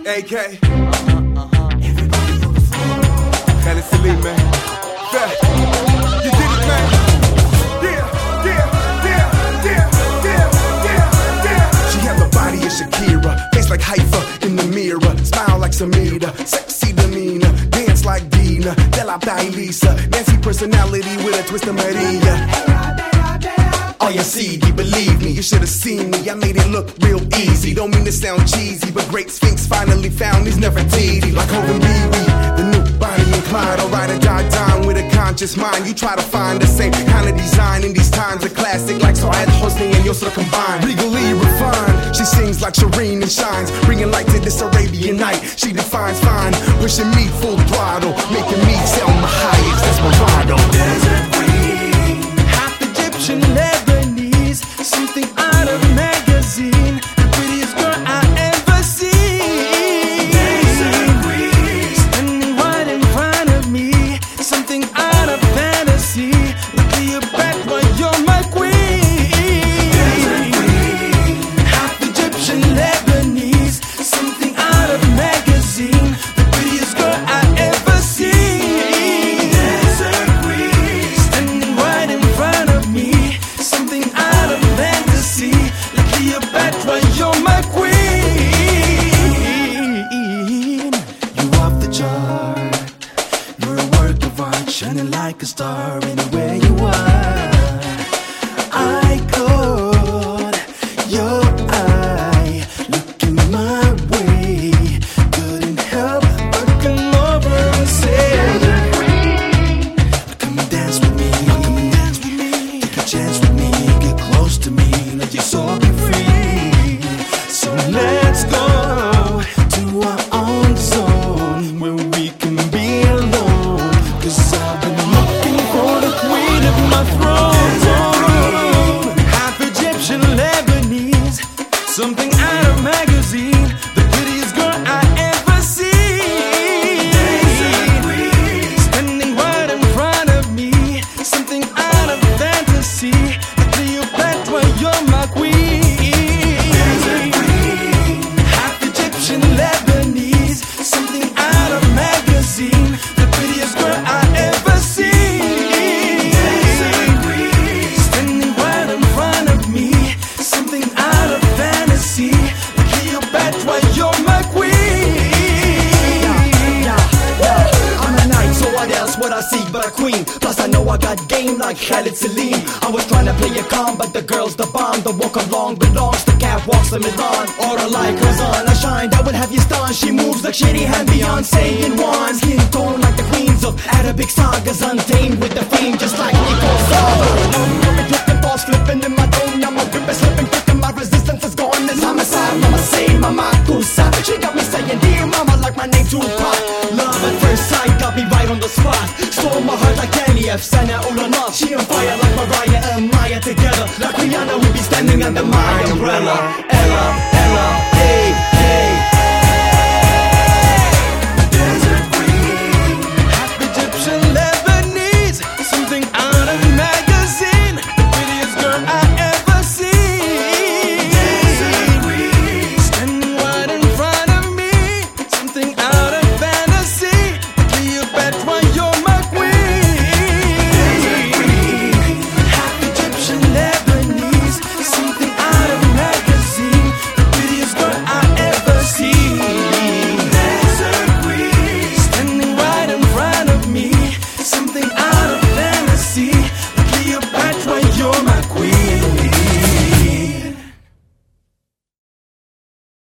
AK. Khaled Salim, man. Yeah. You did it, man. She had the body of Shakira, face like Haifa in the mirror, smile like Samira, sexy demeanor, dance like Dina, De La Lisa, Nancy personality with a twist of Maria. Oh, you see, believe me, you should've seen me. I made it look real easy. Don't mean to sound cheesy, but great Sphinx finally found he's never teedy. Like Hogan BB, the new Bonnie and Clyde. I'll ride or die dying with a conscious mind. You try to find the same kind of design in these times. A classic like Saad Hosni and Yusra combined. Legally refined, she sings like Shireen and shines, bringing light to this Arabian night. She defines fine, pushing me full throttle, making me sell my highest Desperado. Desert queen, half Egyptian, Lebanese, something out of magazine, the prettiest girl I ever seen. Desert queen, standing right in front of me, something out of fantasy. Look at your back while you're my queen. Desert queen, half Egyptian, Lebanese, something out of magazine, the prettiest girl I ever seen. Desert queen, standing right in front of me, something out of fantasy. Look at your back while you're my queen. You off the chart, you're a work of art, shining like a star anywhere you are. I caught your eye, looking my way, couldn't help but come over and say, come and dance with me, take a chance with me, get close to me, let your soul be free. So let's go to our own zone where we can be alone, 'cause I've been looking for the queen of my throne. Half Egyptian, Lebanese, something out of magazine, the prettiest girl I ever seen. Standing right in front of me, something out of fantasy. Look at your back while you're my queen. Half Egyptian, Lebanese, something out of magazine, the prettiest girl I ever seen. Standing right in front of me, something out of fantasy. Look at your back while you're my queen. I'm a knight, so what else would I see but a queen? Plus I know I got game like Khaled Salim. I was trying to play it calm, but the girl's the bomb. The walk along belongs to catwalks in Milan. Or like Razan, I shine, that would have you stunned. She moves like Shady Hand, Beyonce in one. Skin tone like the queens of Arabic sagas, untamed with the fame just like Nicole Saga. I'm flipping, balls flipping in my dome. Now my grip is slipping, quick my resistance is gone. As I'm aside, mama say, mama kusa. She got me saying, dear mama, like my name Tupac. Love at first sight got me right on the spot. Stole my heart like Kenny F, Sana Ulanov. She on fire like Mariah and Maya together. Like Rihanna, we be standing under my umbrella.